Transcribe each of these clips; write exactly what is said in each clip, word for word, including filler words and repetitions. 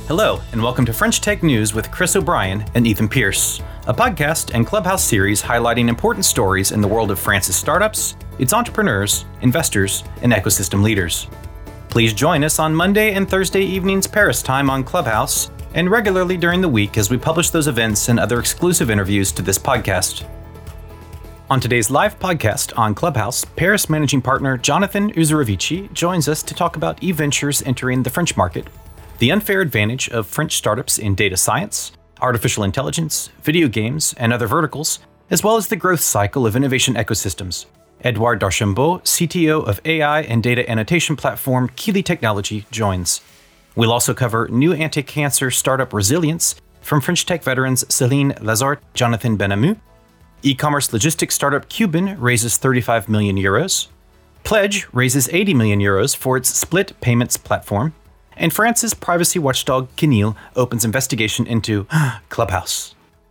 Hello, and welcome to French Tech News with Chris O'Brien and Ethan Pierce, a podcast and Clubhouse series highlighting important stories in the world of France's startups, its entrepreneurs, investors, and ecosystem leaders. Please join us on Monday and Thursday evenings Paris time on Clubhouse, and regularly during the week as we publish those events and other exclusive interviews to this podcast. On today's live podcast on Clubhouse, Paris managing partner Jonathan Uzerovici joins us to talk about e-ventures entering the French market, the unfair advantage of French startups in data science, artificial intelligence, video games, and other verticals, as well as the growth cycle of innovation ecosystems. Edouard Darchambault, C T O of A I and data annotation platform Keely Technology, joins. We'll also cover new anti-cancer startup resilience from French tech veterans Celine Lazart, Jonathan Benamou. E-commerce logistics startup Cuban raises thirty-five million euros. Pledge raises eighty million euros for its split payments platform. And France's privacy watchdog CNIL opens investigation into Clubhouse.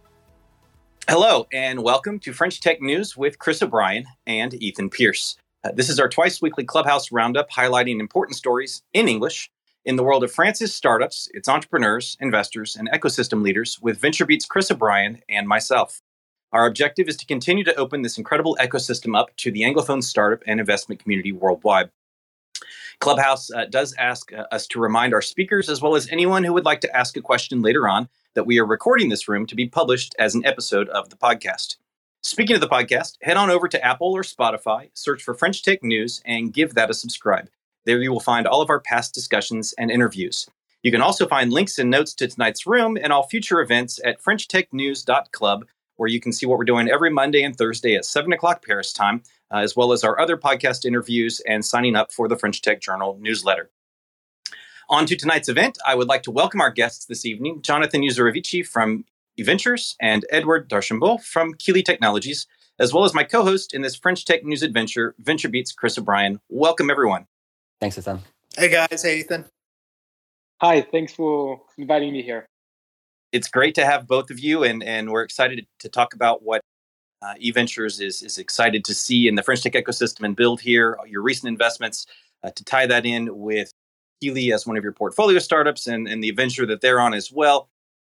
Hello, and welcome to French Tech News with Chris O'Brien and Ethan Pierce. Uh, this is our twice-weekly Clubhouse roundup highlighting important stories in English in the world of France's startups, its entrepreneurs, investors, and ecosystem leaders with VentureBeat's Chris O'Brien and myself. Our objective is to continue to open this incredible ecosystem up to the Anglophone startup and investment community worldwide. Clubhouse uh, does ask uh, us to remind our speakers, as well as anyone who would like to ask a question later on, that we are recording this room to be published as an episode of the podcast. Speaking of the podcast, head on over to Apple or Spotify, search for French Tech News, and give that a subscribe. There you will find all of our past discussions and interviews. You can also find links and notes to tonight's room and all future events at french tech news dot club, where you can see what we're doing every Monday and Thursday at seven o'clock Paris time, uh, as well as our other podcast interviews and signing up for the French Tech Journal newsletter. On to tonight's event, I would like to welcome our guests this evening, Jonathan Uzerovici from eVentures and Edouard Darchambault from Keely Technologies, as well as my co-host in this French Tech News adventure, VentureBeat's Chris O'Brien. Welcome, everyone. Thanks, Ethan. Hey, guys. Hey, Ethan. Hi, thanks for inviting me here. It's great to have both of you, and, and we're excited to talk about what uh, eVentures is, is excited to see in the French tech ecosystem and build here, your recent investments, uh, to tie that in with Keely as one of your portfolio startups and, and the venture that they're on as well.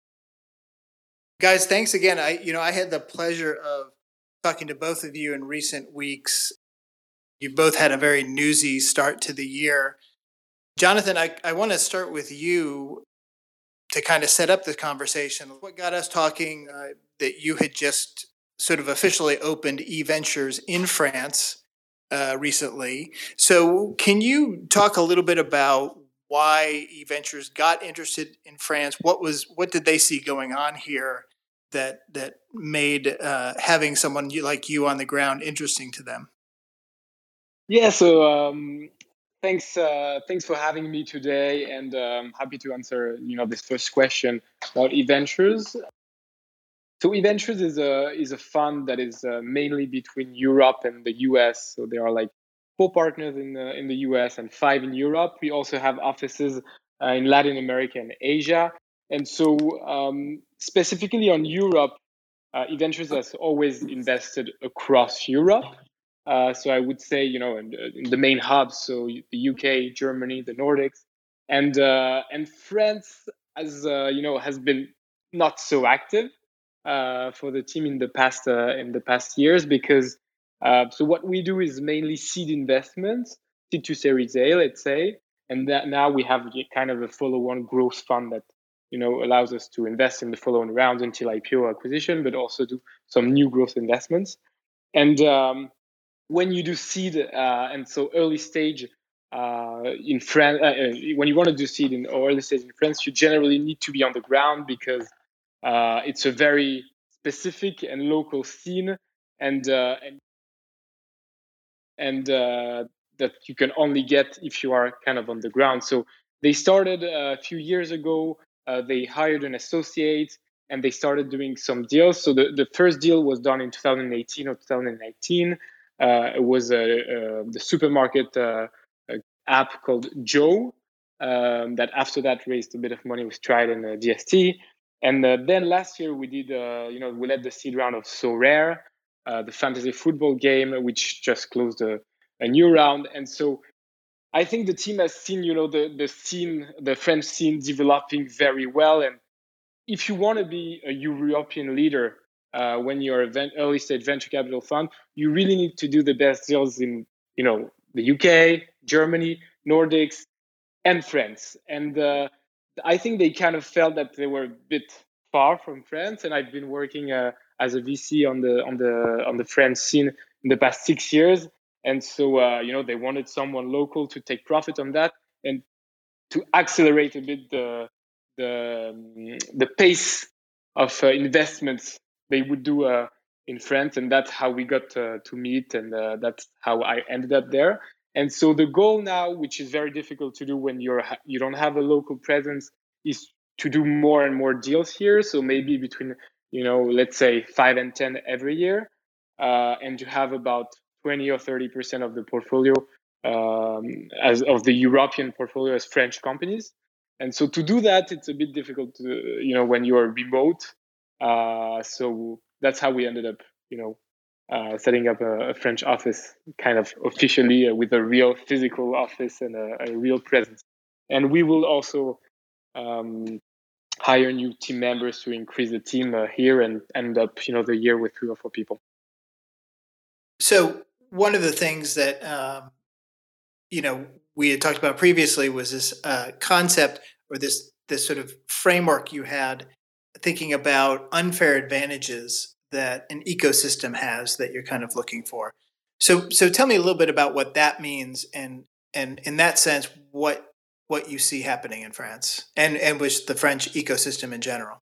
Guys, thanks again. I, you know, I had the pleasure of talking to both of you in recent weeks. You both had a very newsy start to the year. Jonathan, I, I want to start with you to kind of set up this conversation. What got us talking uh, that you had just sort of officially opened eVentures in France uh, recently. So can you talk a little bit about why eVentures got interested in France? What was what did they see going on here that that made uh, having someone like you on the ground interesting to them? Yeah, so um, thanks uh, thanks for having me today, and um, happy to answer you know this first question about eVentures. So eVentures is a is a fund that is uh, mainly between Europe and the U S. So there are like four partners in the in the U S and five in Europe. We also have offices uh, in Latin America and Asia. And so um, specifically on Europe, uh, eVentures has always invested across Europe. Uh, so I would say, you know, in, in the main hubs, so the U K, Germany, the Nordics, and uh, and France, as uh, you know, has been not so active uh, for the team in the past uh, in the past years because uh, so what we do is mainly seed investments, seed to Series A, let's say, and that now we have kind of a follow-on growth fund that you know allows us to invest in the following rounds until I P O acquisition, but also do some new growth investments. And um, when you do seed uh, and so early stage uh, in France, uh, when you want to do seed in or early stage in France, you generally need to be on the ground because uh, it's a very specific and local scene, and uh, and and uh, that you can only get if you are kind of on the ground. So they started a few years ago. Uh, they hired an associate and they started doing some deals. So the, the first deal was done in two thousand eighteen or two thousand nineteen. Uh, it was a, a, the supermarket uh, app called Joe um, that after that raised a bit of money with Stride and uh, D S T. And uh, then last year we did, uh, you know, we led the seed round of So Rare, uh, the fantasy football game, which just closed a, a new round. And so I think the team has seen, you know, the the scene, the French scene developing very well. And if you want to be a European leader uh, when you're an early stage venture capital fund, you really need to do the best deals in, you know, the U K, Germany, Nordics, and France. And uh, I think they kind of felt that they were a bit far from France. And I've been working uh, as a V C on the on the on the French scene in the past six years. And so, uh, you know, they wanted someone local to take profit on that and to accelerate a bit the the um, the pace of uh, investments they would do uh, in France, and that's how we got uh, to meet, and uh, that's how I ended up there. And so the goal now, which is very difficult to do when you're you don't have a local presence, is to do more and more deals here. So maybe between, you know, let's say five and ten every year, uh, and to have about twenty or thirty percent of the portfolio um, as of the European portfolio as French companies. And so to do that, it's a bit difficult to, you know, when you're remote. Uh, so that's how we ended up, you know, uh, setting up a, a French office kind of officially uh, with a real physical office and a, a real presence. And we will also um, hire new team members to increase the team uh, here and end up, you know, the year with three or four people. So one of the things that, um, you know, we had talked about previously was this uh, concept or this this sort of framework you had thinking about unfair advantages that an ecosystem has that you're kind of looking for. So so tell me a little bit about what that means, and and in that sense, what what you see happening in France and, and with the French ecosystem in general.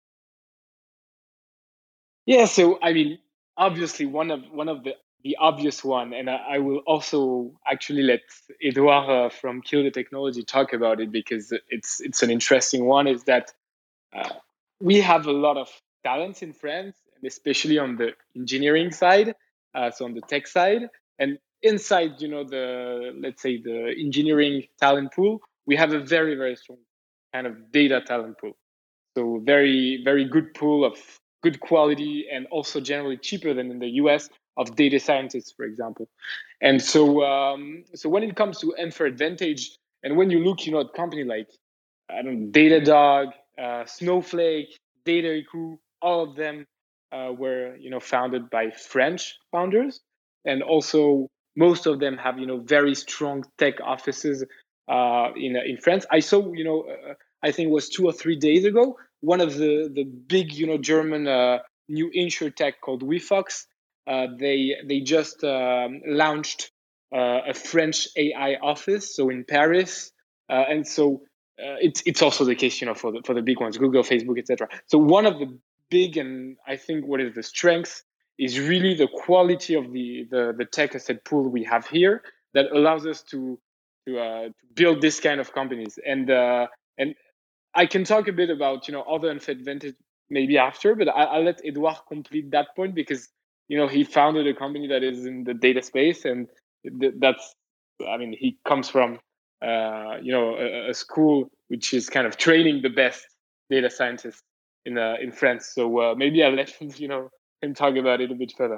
Yeah, so I mean, obviously one of one of the the obvious one, and I, I will also actually let Edouard uh, from Kill the Technology talk about it because it's it's an interesting one. Is that uh, we have a lot of talents in France, and especially on the engineering side, uh, so on the tech side, and inside, you know, the let's say the engineering talent pool, we have a very very strong kind of data talent pool. So very very good pool of good quality and also generally cheaper than in the U S of data scientists, for example. And so, um, so when it comes to unfair advantage, and when you look, you know, at company like, I don't know, Datadog, uh, Snowflake, Dataiku, all of them uh, were, you know, founded by French founders, and also most of them have, you know, very strong tech offices uh, in in France. I saw, you know, uh, I think it was two or three days ago, one of the the big, you know, German uh, new insurtech called WeFox. Uh, they they just um, launched uh, a French A I office, so in Paris, uh, and so uh, it's it's also the case, you know, for the for the big ones, Google, Facebook, et cetera. So one of the big, and I think what is the strength is really the quality of the the, the tech asset pool we have here that allows us to to, uh, to build this kind of companies. And uh, and I can talk a bit about, you know, other unfair advantage maybe after, but I, I'll let Edouard complete that point because, you know, he founded a company that is in the data space, and that's, I mean, he comes from, uh, you know, a, a school which is kind of training the best data scientists in uh, in France. So uh, maybe I'll let him, you know, him talk about it a bit further.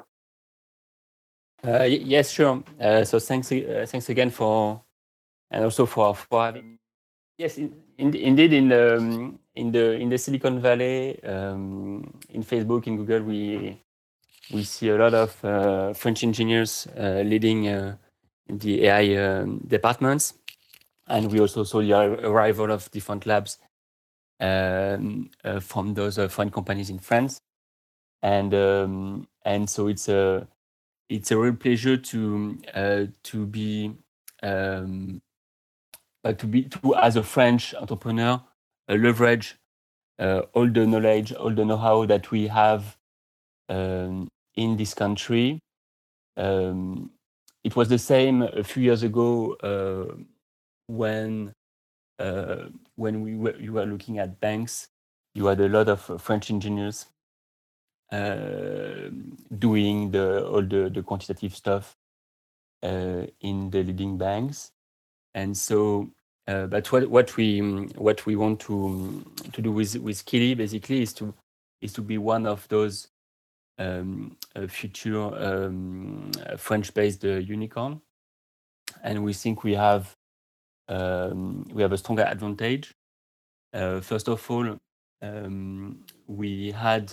Uh, y- yes, sure. Uh, so thanks, uh, thanks again for, and also for for having. Yes, in, in, indeed, in the um, in the in the Silicon Valley, um, in Facebook, in Google, we we see a lot of uh, French engineers uh, leading uh, the A I um, departments, and we also saw the arrival of different labs um, uh, from those uh, foreign companies in France, and um, and so it's a it's a real pleasure to uh, to be um, uh, to be to as a French entrepreneur uh, leverage uh, all the knowledge, all the know-how that we have um, in this country. Um, it was the same a few years ago uh, when uh, when we were, you were looking at banks. You had a lot of French engineers uh, doing the all the, the quantitative stuff uh, in the leading banks, and so. Uh, but what, what we what we want to to do with with Kili basically is to is to be one of those um, uh, future um, French-based uh, unicorn, and we think we have um, we have a stronger advantage. Uh, first of all, um, we had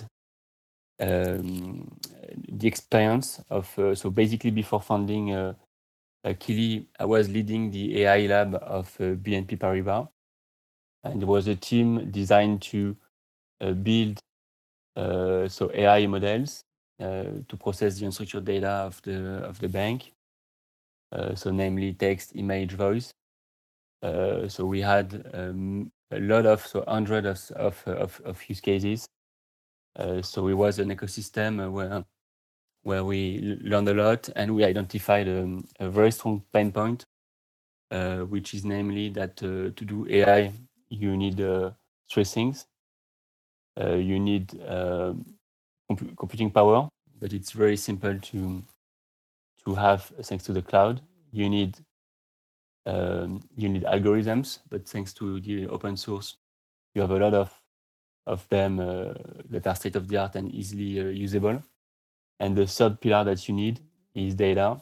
um, the experience of, uh, so basically before founding uh, uh, Kili, I was leading the A I lab of uh, B N P Paribas. And there was a team designed to uh, build uh, so A I models uh, to process the unstructured data of the, of the bank. Uh, so namely text, image, voice. Uh, so we had um, a lot of, so hundreds of, of, of, of use cases. Uh, so it was an ecosystem where, where we learned a lot, and we identified um, a very strong pain point, uh, which is namely that uh, to do A I, you need uh, three things. Uh, you need uh, comp computing power, but it's very simple to, to have thanks to the cloud. You need Um, you need algorithms, but thanks to the open source, you have a lot of of them uh, that are state of the art and easily uh, usable. And the third pillar that you need is data.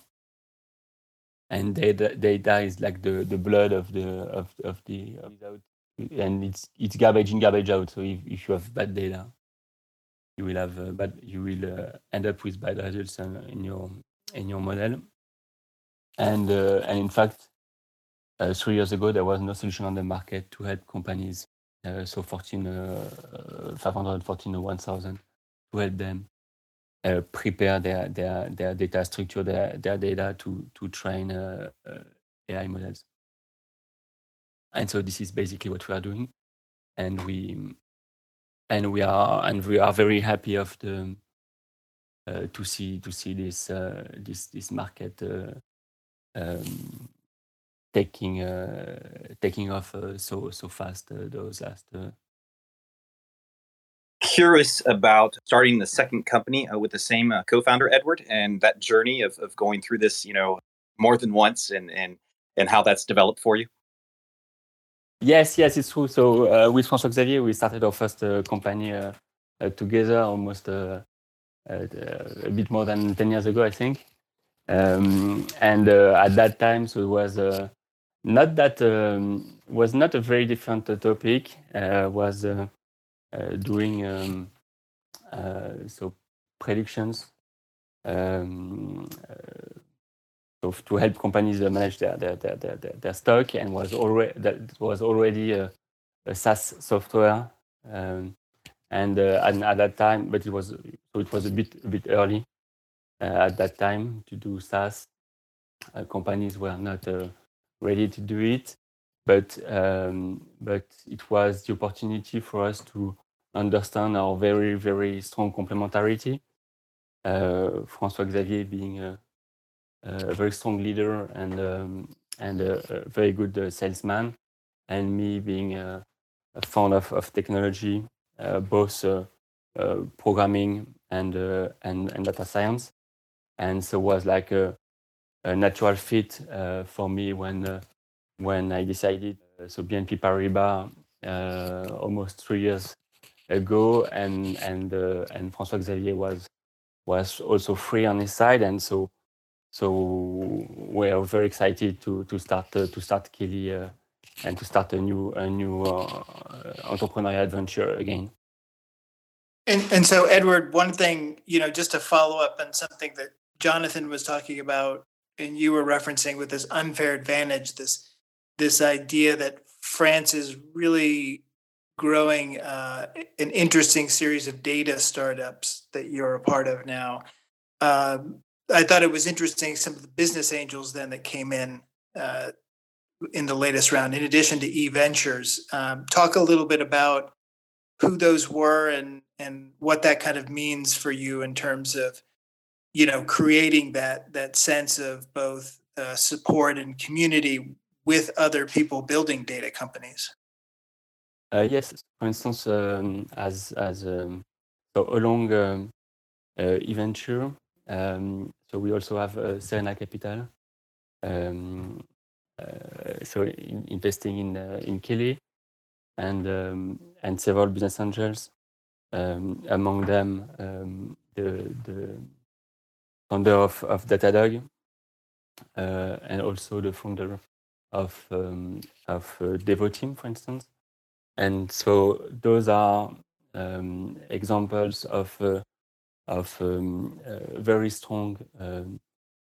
And data, data is like the, the blood of the of of the without, and it's it's garbage in, garbage out. So if, if you have bad data, you will have uh, bad you will uh, end up with bad results in, in your in your model. And uh, and in fact. Uh, three years ago, there was no solution on the market to help companies, uh, so fourteen, uh, five hundred, fourteen, one thousand, to help them uh, prepare their, their, their data structure, their, their data to, to train uh, uh, A I models. And so this is basically what we are doing. And we, and we are, and we are very happy of the, uh, to see, to see this, uh, this, this market uh, um, taking uh, taking off uh, so so fast uh, those last. Uh... Curious about starting the second company uh, with the same uh, co-founder Edward, and that journey of of going through this, you know, more than once, and and and how that's developed for you. Yes, yes, it's true. So uh, with François Xavier, we started our first uh, company uh, uh, together almost uh, uh, a bit more than ten years ago, I think. Um, and uh, at that time, so it was. Uh, Not that um, was not a very different uh, topic. Uh, was uh, uh, doing um, uh, so predictions, um, uh, so to help companies uh, manage their their, their their their stock, and was already that was already a, a SaaS software, um, and uh, and at that time, but it was so it was a bit a bit early uh, at that time to do SaaS. Uh, companies were not. Uh, ready to do it, but um, but it was the opportunity for us to understand our very very strong complementarity. Uh, François Xavier being a, a very strong leader and um, and a, a very good uh, salesman, and me being a, a fond of, of technology, uh, both uh, uh, programming and, uh, and and data science, and so was like a a natural fit uh, for me when uh, when I decided. Uh, so B N P Paribas uh, almost three years ago, and and uh, and François Xavier was was also free on his side, and so so we are very excited to to start uh, to start Kili uh, and to start a new a new uh, entrepreneurial adventure again. And and so Edward, one thing, you know, just to follow up on something that Jonathan was talking about, and you were referencing with this unfair advantage, this this idea that France is really growing uh, an interesting series of data startups that you're a part of now. Um, I thought it was interesting, some of the business angels then that came in uh, in the latest round, in addition to eVentures. Um, talk a little bit about who those were and and what that kind of means for you in terms of, you know, creating that that sense of both uh, support and community with other people building data companies. Uh, yes, for instance, um, as as um, so along um, uh, eVenture, um, so we also have uh, Serena Capital, um, uh, so in, investing in uh, in Kili, and um, and several business angels, um, among them um, the the founder of, of Datadog, uh, and also the founder of um, of uh, Devoteam, for instance. And so those are um, examples of uh, of um, uh, very strong um,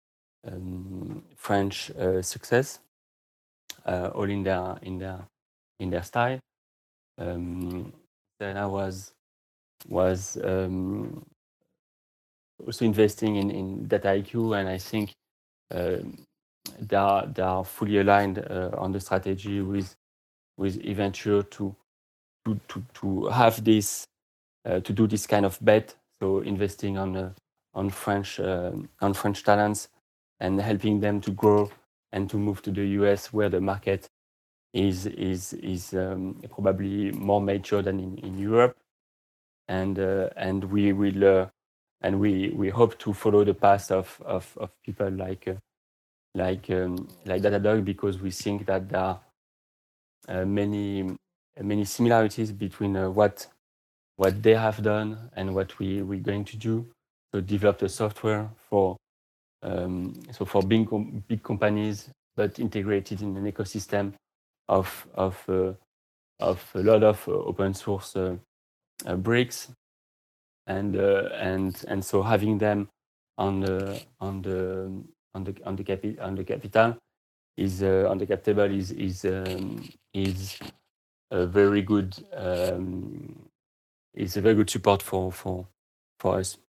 um, French uh, success, uh, all in their in their in their style. Um, then I was was um, also investing in, in Dataiku, and I think uh, they are they are fully aligned uh, on the strategy with with eVenture to to to to have this uh, to do this kind of bet. So investing on uh, on French uh, on French talents and helping them to grow and to move to the U S, where the market is is is um, probably more mature than in, in Europe, and uh, and we will uh, and we we hope to follow the path of of, of people like uh, like um, like Datadog, because we think that there are uh, many many similarities between uh, what what they have done and what we we're going to do. So develop the software for um, so for big com- big companies, but integrated in an ecosystem of of uh, of a lot of uh, open source uh, uh, bricks, and uh, and and so having them on the on the on the on the capi- on the capital is uh, on the cap table is is um, is a very good um, is a very good support for for for us.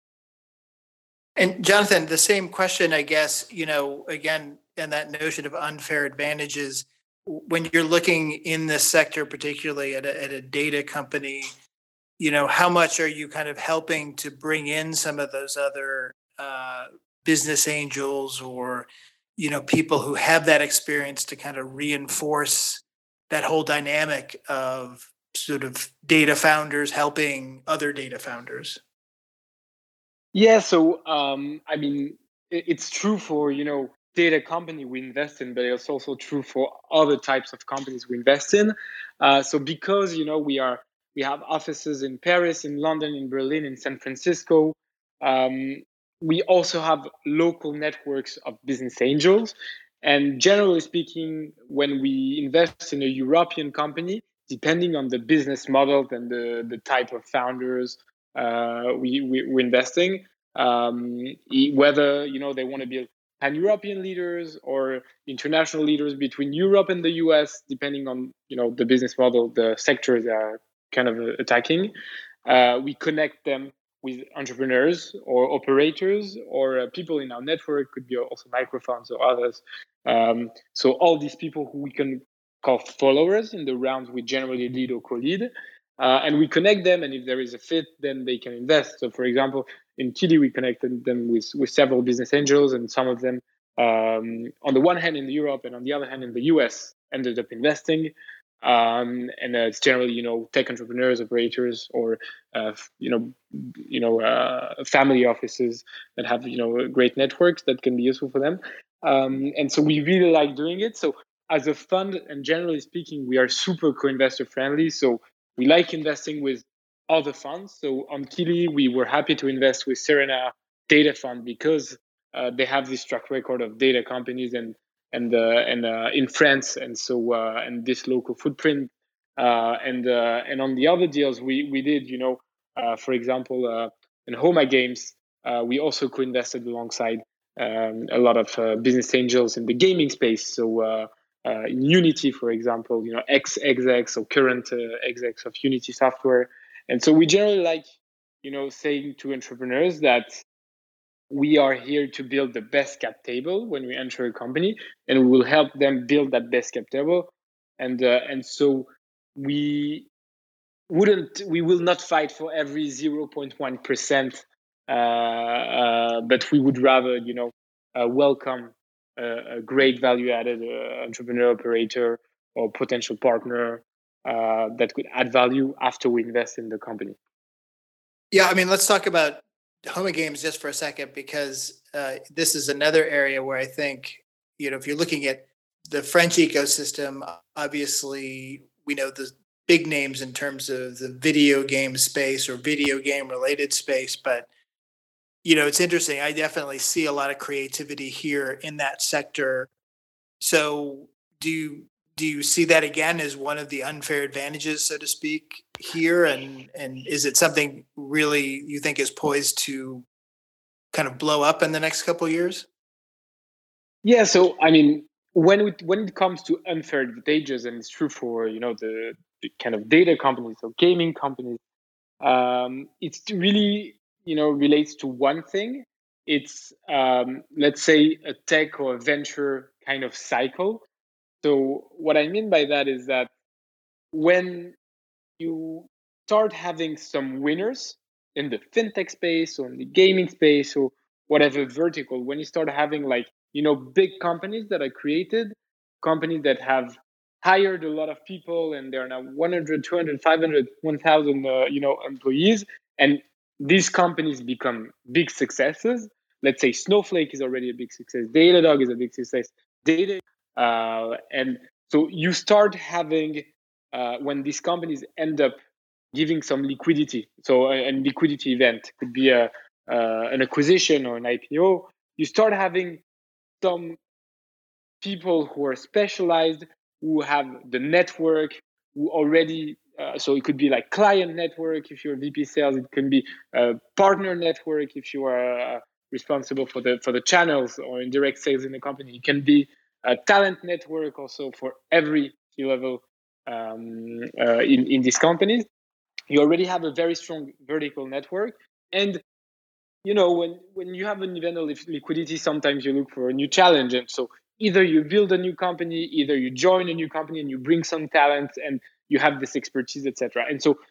And Jonathan, the same question, I guess, you know, again, and that notion of unfair advantages, when you're looking in this sector, particularly at a, at a data company, you know, how much are you kind of helping to bring in some of those other uh, business angels or, you know, people who have that experience to kind of reinforce that whole dynamic of sort of data founders helping other data founders? Yeah, so um, I mean, it, it's true for, you know, data company we invest in, but it's also true for other types of companies we invest in. Uh, so because, you know, we are we have offices in Paris, in London, in Berlin, in San Francisco. Um, we also have local networks of business angels. And generally speaking, when we invest in a European company, depending on the business model and the, the type of founders uh, we, we, we're investing, um, whether, you know, they want to build pan-European leaders or international leaders between Europe and the U S, depending on, you know, the business model, the sector they are kind of attacking. Uh, we connect them with entrepreneurs or operators or uh, people in our network, could be also microfunds or others. Um, so all these people who we can call followers in the rounds we generally lead or co-lead. Uh, and we connect them, and if there is a fit, then they can invest. So, for example, in Kili, we connected them with, with several business angels, and some of them, um, on the one hand in Europe and on the other hand in the U S, ended up investing. Um, and uh, it's generally, you know, tech entrepreneurs, operators, or uh, you know, you know, uh, family offices that have, you know, great networks that can be useful for them. Um, and so we really like doing it. So as a fund, and generally speaking, we are super co-investor friendly. So we like investing with other funds. So on Kili, we were happy to invest with Serena Data Fund because uh, they have this track record of data companies and and uh, and uh, in France, and so uh, and this local footprint. Uh, and uh, and on the other deals we we did, you know, uh, for example, uh, in Homa Games, uh, we also co-invested alongside um, a lot of uh, business angels in the gaming space. So. Uh, Uh, in Unity, for example, you know, ex-execs or current uh, execs of Unity software. And so we generally like, you know, saying to entrepreneurs that we are here to build the best cap table when we enter a company, and we will help them build that best cap table. And uh, and so we wouldn't, we will not fight for every zero point one percent, uh, uh, but we would rather, you know, uh, welcome a, a great value-added uh, entrepreneur, operator, or potential partner uh, that could add value after we invest in the company. Yeah, I mean, let's talk about Homa Games just for a second, because uh, this is another area where I think, you know, if you're looking at the French ecosystem, obviously we know the big names in terms of the video game space or video game related space, but you know, it's interesting. I definitely see a lot of creativity here in that sector. So do you do you see that again as one of the unfair advantages, so to speak, here? And and is it something really you think is poised to kind of blow up in the next couple of years? Yeah, so I mean, when it, when it comes to unfair advantages, and it's true for you know the, the kind of data companies or gaming companies, um, it's really you know relates to one thing. It's um, let's say a tech or a venture kind of cycle. So what I mean by that is that when you start having some winners in the fintech space or in the gaming space or whatever vertical, when you start having like, you know, big companies that are created, companies that have hired a lot of people and they're now one hundred, two hundred, five hundred, one thousand, uh, you know, employees, and these companies become big successes. Let's say Snowflake is already a big success. Datadog is a big success. Data, uh, and so you start having uh, when these companies end up giving some liquidity. So a, a liquidity event could be a uh, an acquisition or an I P O. You start having some people who are specialized, who have the network, who already. Uh, so it could be like client network if you're V P sales. It can be a partner network if you are uh, responsible for the for the channels or indirect sales in the company. It can be a talent network also for every C-level um, uh, in in these companies. You already have a very strong vertical network, and you know when when you have an event of liquidity, sometimes you look for a new challenge. And so either you build a new company, either you join a new company and you bring some talent and you have this expertise, etc. And so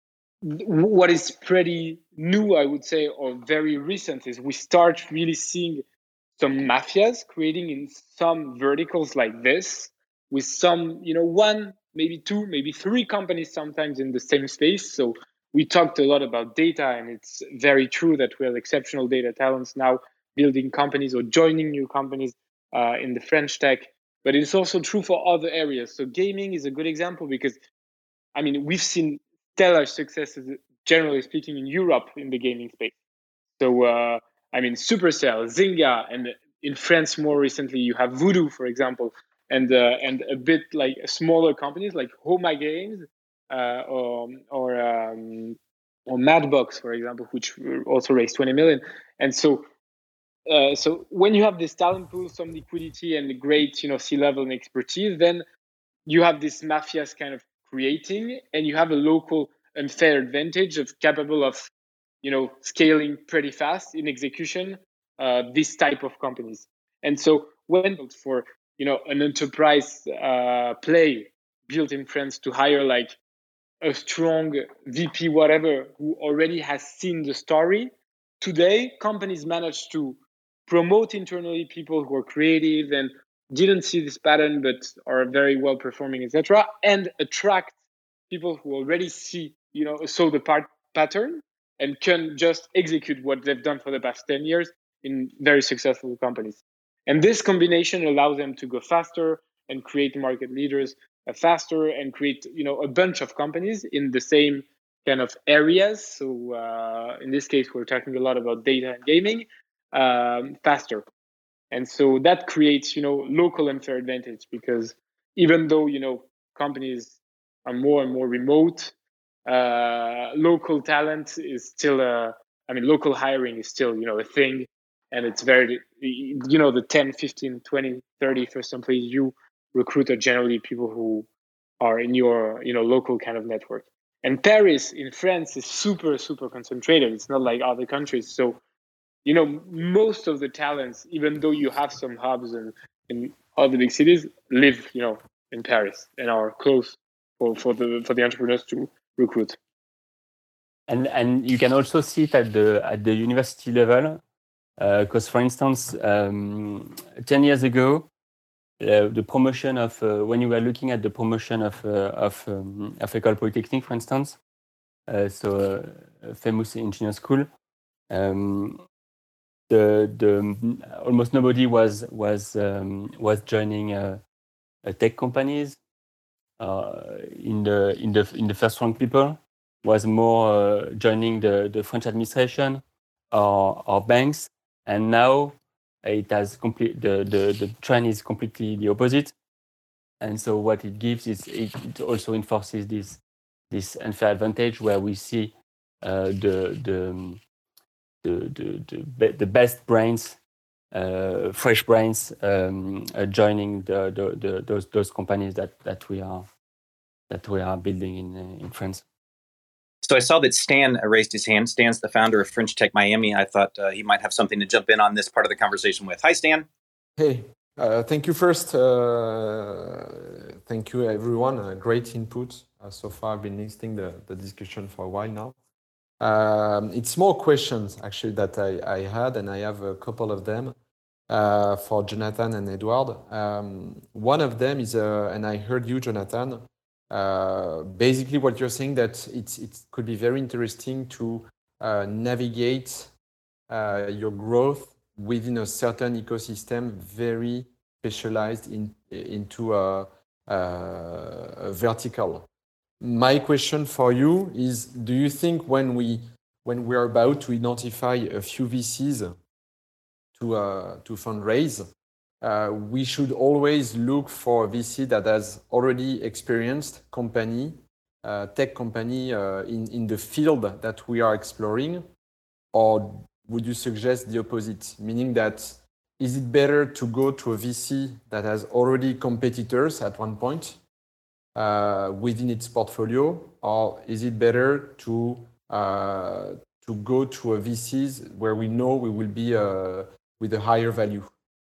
what is pretty new, I would say, or very recent, is we start really seeing some mafias creating in some verticals like this, with some, you know, one, maybe two, maybe three companies sometimes in the same space. So we talked a lot about data, and it's very true that we have exceptional data talents now building companies or joining new companies uh, in the French tech. But it's also true for other areas. So gaming is a good example because, I mean, we've seen stellar successes, generally speaking, in Europe in the gaming space. So, uh, I mean, Supercell, Zynga, and in France more recently, you have Voodoo, for example, and uh, and a bit like smaller companies like Homa Games uh, or or um, or Madbox, for example, which also raised twenty million. And so, uh, so when you have this talent pool, some liquidity, and great, you know, C-level and expertise, then you have this mafias kind of creating, and you have a local unfair advantage of capable of, you know, scaling pretty fast in execution, uh, this type of companies. And so when for, you know, an enterprise uh, play built in France to hire like a strong V P, whatever, who already has seen the story, today companies manage to promote internally people who are creative and didn't see this pattern but are very well performing, et cetera, and attract people who already see, you know, saw the part pattern and can just execute what they've done for the past ten years in very successful companies. And this combination allows them to go faster and create market leaders uh, faster and create, you know, a bunch of companies in the same kind of areas. So uh, in this case, we're talking a lot about data and gaming um, faster. And so that creates, you know, local unfair advantage, because even though, you know, companies are more and more remote, uh, local talent is still a, I mean, local hiring is still, you know, a thing. And it's very, you know, the ten, fifteen, twenty, thirty first employees you recruit are generally people who are in your, you know, local kind of network. And Paris in France is super, super concentrated. It's not like other countries. So, you know, most of the talents, even though you have some hubs in, in other big cities, live, you know, in Paris and are close for, for the for the entrepreneurs to recruit. And and you can also see it at the at the university level, because uh, for instance, um, ten years ago, uh, the promotion of uh, when you were looking at the promotion of uh, of um, of École Polytechnique, for instance, uh, so uh, a famous engineering school. Um, The, the almost nobody was was um, was joining uh, uh, tech companies. Uh, in the in the in the first rank, people was more uh, joining the, the French administration or, or banks, and now it has complete the, the the trend is completely the opposite. and so what it gives is it, it also enforces this this unfair advantage where we see uh, the the the the, the, be- the best brains, uh, fresh brains, um, uh, joining the, the, the those those companies that, that we are that we are building in uh, in France. So I saw that Stan raised his hand. Stan's the founder of French Tech Miami. I thought uh, he might have something to jump in on this part of the conversation with. Hi, Stan. Hey, uh, thank you first. Uh, thank you, everyone. Uh, great input. Uh, so far, I've been listening to the, the discussion for a while now. Um, it's more questions, actually, that I, I had, and I have a couple of them uh, for Jonathan and Edward. Um, one of them is, uh, and I heard you, Jonathan, uh, basically what you're saying, that it's, it could be very interesting to uh, navigate uh, your growth within a certain ecosystem, very specialized in into a, a, a vertical. My question for you is: do you think when we when we are about to identify a few V Cs to uh, to fundraise, uh, we should always look for a V C that has already experienced company, uh, tech company uh, in in the field that we are exploring, or would you suggest the opposite, meaning that is it better to go to a V C that has already competitors at one point uh, within its portfolio, or is it better to uh, to go to a V Cs where we know we will be uh, with a higher value?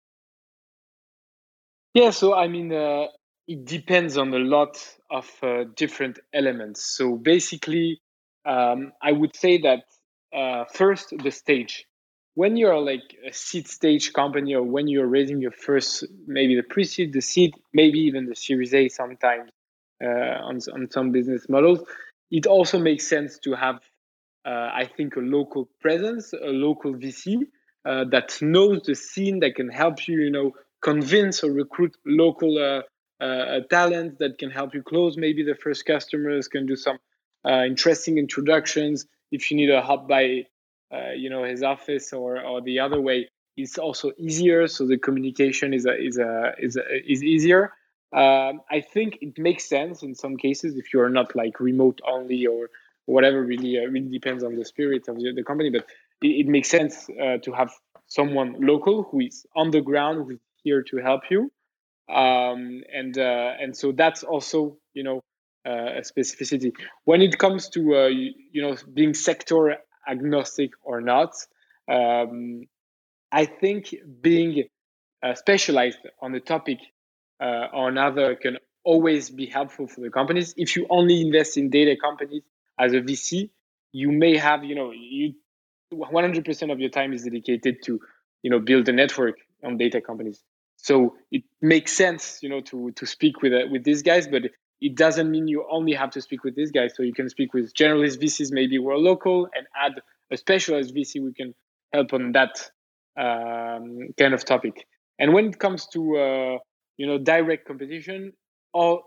Yeah, so I mean, uh, it depends on a lot of uh, different elements. So basically, um, I would say that uh, first, the stage. When you're like a seed stage company, or when you're raising your first, maybe the pre-seed, the seed, maybe even the Series A sometimes uh, on, on some business models, it also makes sense to have, uh, I think, a local presence, a local V C uh, that knows the scene, that can help you, you know, convince or recruit local uh, uh, talent, that can help you close maybe the first customers, can do some uh, interesting introductions. If you need a hop by, uh, you know, his office or or the other way, it's also easier. So the communication is a, is a, is a, is easier. Um, I think it makes sense in some cases if you are not like remote only or whatever. Really, uh, really depends on the spirit of the, the company, but it, it makes sense uh, to have someone local who is on the ground, who is here to help you, um, and uh, and so that's also, you know, uh, a specificity when it comes to uh, you, you know, being sector agnostic or not. Um, I think being uh, specialized on a topic uh, or another can always be helpful for the companies. If you only invest in data companies as a V C, you may have, you know, you one hundred percent of your time is dedicated to, you know, build a network on data companies. So it makes sense, you know, to to speak with uh, with these guys, but it doesn't mean you only have to speak with these guys. So you can speak with generalist V Cs, maybe who are local, and add a specialized V C who can help on that um, kind of topic. And when it comes to uh, you know, direct competition, or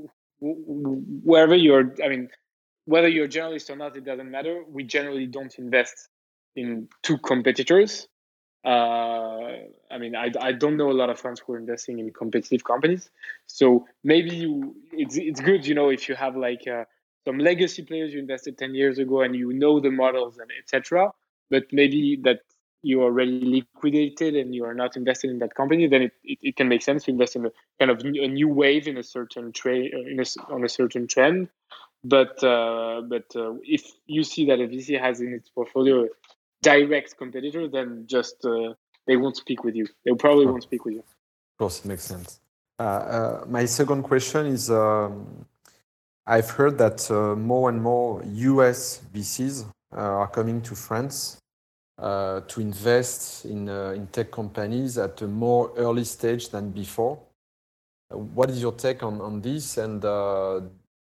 wherever you're, I mean, whether you're a journalist or not, it doesn't matter. We generally don't invest in two competitors. Uh, I mean, I, I don't know a lot of funds who are investing in competitive companies. So maybe you, it's it's good, you know, if you have like uh, some legacy players you invested ten years ago and you know the models and et cetera. But maybe that you already liquidated and you are not invested in that company, then it, it, it can make sense to invest in a kind of a new wave in a certain trade, in a, on a certain trend. But uh, but uh, if you see that a V C has in its portfolio a direct competitor, then just uh, they won't speak with you. They probably won't speak with you. Of course, it makes sense. Uh, uh, my second question is, um, I've heard that uh, more and more U S V Cs uh, are coming to France uh, to invest in, uh, in tech companies at a more early stage than before. Uh, what is your take on, on this? And uh,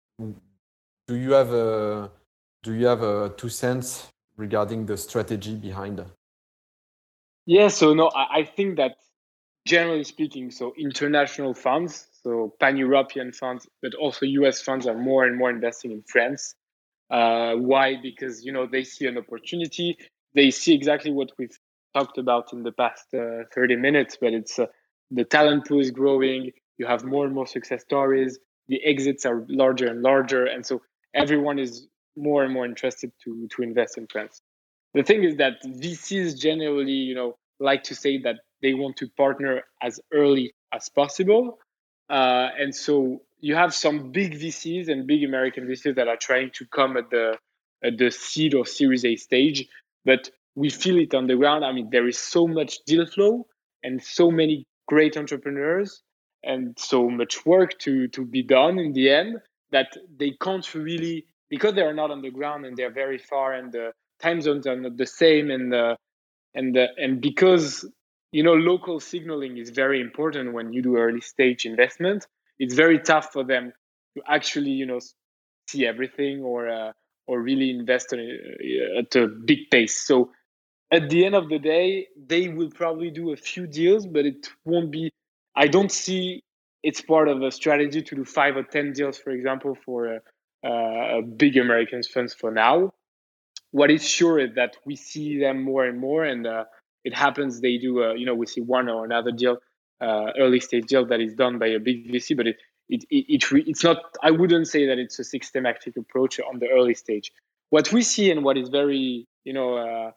do you have a do you have a two cents regarding the strategy behind it? Yeah, so no, I, I think that generally speaking, so international funds, so pan-European funds, but also U S funds are more and more investing in France. Uh, why? Because, you know, they see an opportunity. They see exactly what we've talked about in the past uh, thirty minutes, but it's uh, the talent pool is growing. you have more and more success stories. The exits are larger and larger, and so everyone is more and more interested to to invest in France. The thing is that V Cs generally, you know, like to say that they want to partner as early as possible, uh, and so you have some big V Cs and big American V Cs that are trying to come at the at the seed or Series A stage, but we feel it on the ground. I mean, there is so much deal flow and so many great entrepreneurs and so much work to to be done in the end that they can't really, because they are not on the ground and they're very far and the time zones are not the same, and uh, and uh, and because you know local signaling is very important when you do early stage investment. It's very tough for them to actually you know see everything or uh, or really invest at a, at a big pace. So at the end of the day, they will probably do a few deals, but it won't be. I don't see it's part of a strategy to do five or ten deals, for example, for a, a big American funds for now. What is sure is that we see them more and more, and uh, it happens. They do, uh, you know, we see one or another deal, uh, early stage deal that is done by a big V C, but it it, it, it re- it's not. I wouldn't say that it's a systematic approach on the early stage. What we see and what is very, you know, uh,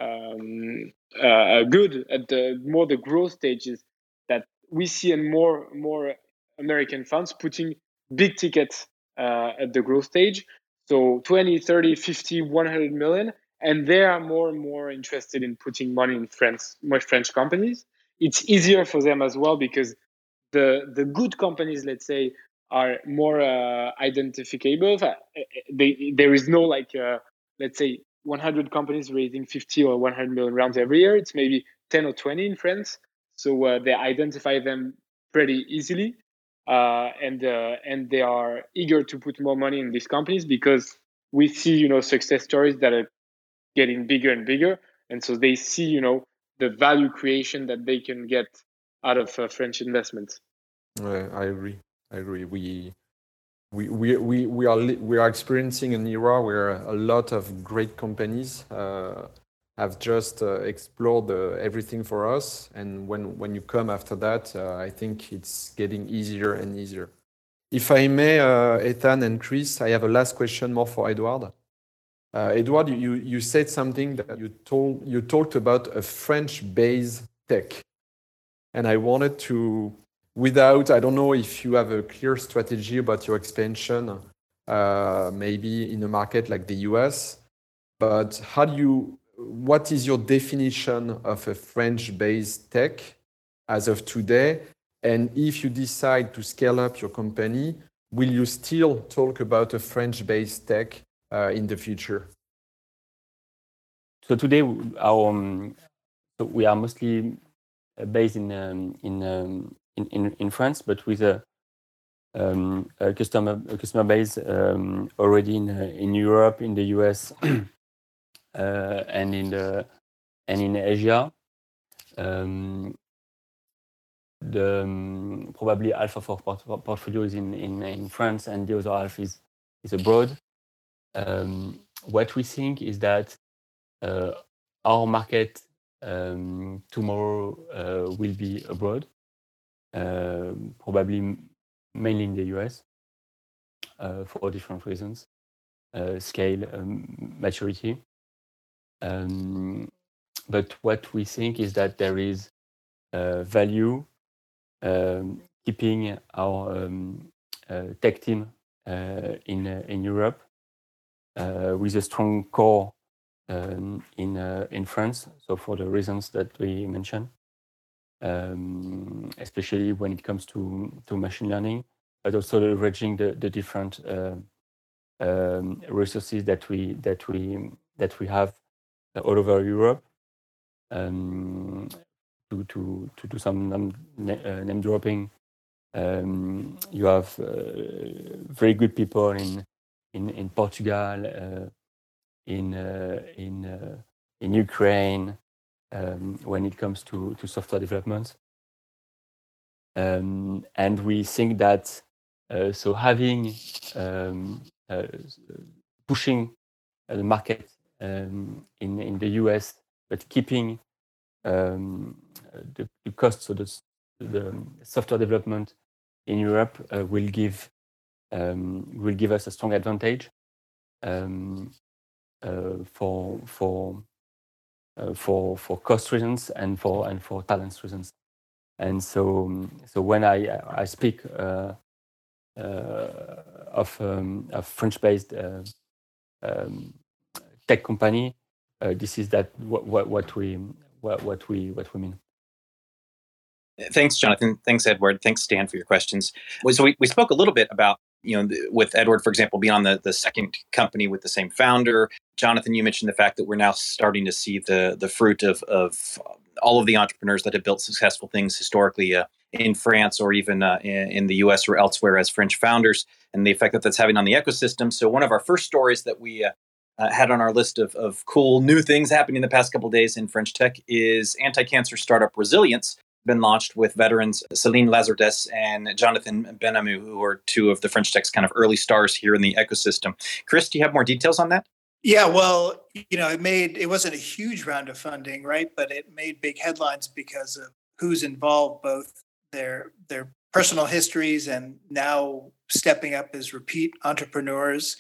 um, uh, good at the more the growth stage is that we see in more more American funds putting big tickets uh, at the growth stage. So twenty, thirty, fifty, one hundred million. And they are more and more interested in putting money in French, more French companies. It's easier for them as well because the the good companies, let's say, are more uh, identifiable. They, there is no like, uh, let's say, one hundred companies raising fifty or one hundred million rounds every year. It's maybe ten or twenty in France. So uh, they identify them pretty easily. Uh, and uh, and they are eager to put more money in these companies because we see, you know, success stories that are getting bigger and bigger, and so they see, you know, the value creation that they can get out of uh, French investments. Uh, I agree. I agree. We we we we we are li- we are experiencing an era where a lot of great companies uh, have just uh, explored uh, everything for us, and when when you come after that, uh, I think it's getting easier and easier. If I may, uh, Ethan and Chris, I have a last question more for Edouard. Uh, Edouard, you you said something that you told you talked about a French-based tech, and I wanted to, without, I don't know if you have a clear strategy about your expansion, uh, maybe in a market like the U S, but how do you, what is your definition of a French-based tech as of today? And if you decide to scale up your company, will you still talk about a French-based tech uh, in the future? So today, our um, so we are mostly based in um, in, um, in in in France, but with a, um, a customer a customer base um, already in uh, in Europe, in the U S, uh, and in the and in Asia. Um, the um, probably half of our port- portfolio is in, in in France, and the other half is is abroad. Um, what we think is that uh, our market um, tomorrow uh, will be abroad, uh, probably mainly in the U S, uh, for different reasons, uh, scale, um, maturity. Um, but what we think is that there is uh, value um, keeping our um, uh, tech team uh, in uh, in Europe uh, with a strong core um, in uh, in France. So for the reasons that we mentioned, um, especially when it comes to to machine learning, but also leveraging the the different uh, um, resources that we that we that we have all over Europe. Um, to to to do some name, uh, name dropping. Um, you have uh, very good people in in, in Portugal, uh, in uh, in uh, in Ukraine, um, when it comes to, to software development. Um, and we think that uh, so having um, uh, pushing the market um, in in the U S, but keeping um, the, the costs of the, the software development in Europe uh, will give um, will give us a strong advantage um, uh, for for uh, for for cost reasons and for and for talent reasons. And so so when I I speak uh, uh, of um, a French-based uh, um, tech company, uh, this is that what, what what we what, what we what we mean. Thanks, Jonathan. Thanks, Edward. Thanks, Stan, for your questions. So we, we spoke a little bit about, you know, with Edward, for example, being on the, the second company with the same founder. Jonathan, you mentioned the fact that we're now starting to see the the fruit of, of all of the entrepreneurs that have built successful things historically uh, in France or even uh, in, in the U S or elsewhere as French founders, and the effect that that's having on the ecosystem. So one of our first stories that we uh, uh, had on our list of, of cool new things happening in the past couple of days in French tech is anti-cancer startup Resilience, been launched with veterans Céline Lazardès and Jonathan Benamou, who are two of the French tech's kind of early stars here in the ecosystem. Chris, do you have more details on that? Yeah, well, you know, it made it wasn't a huge round of funding, right? But it made big headlines because of who's involved, both their their personal histories and now stepping up as repeat entrepreneurs.